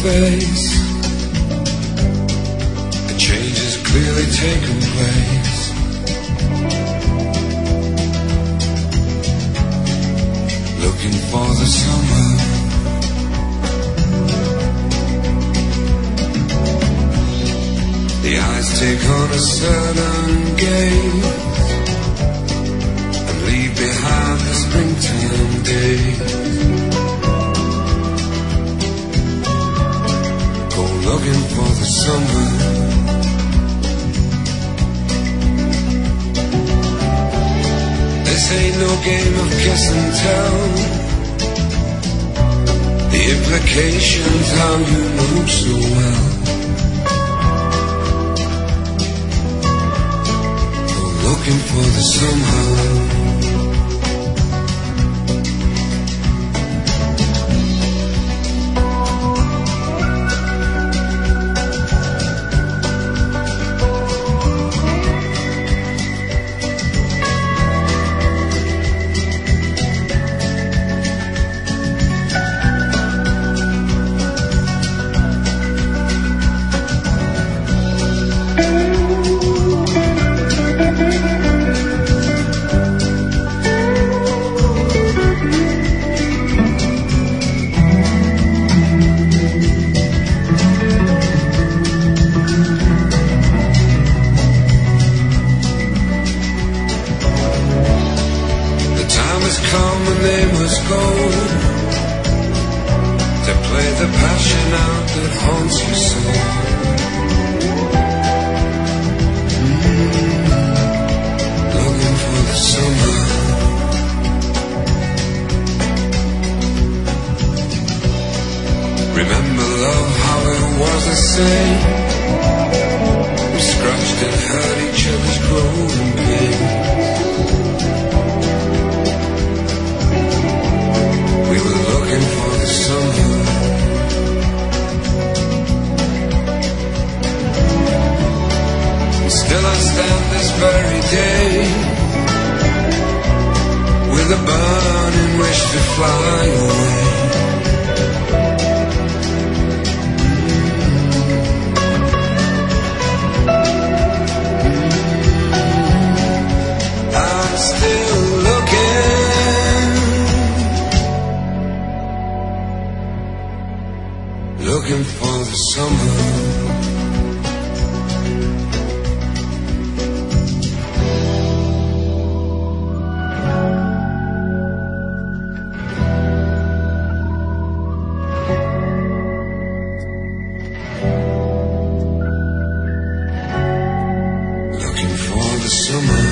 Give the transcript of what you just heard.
face. A change has clearly taken place. Looking for the summer. The eyes take on a certain gaze and leave behind the springtime days. Go looking for the summer. This ain't no game of kiss and tell. The implications, how you move so well. Looking for the somehow. Looking for the summer. Looking for the summer.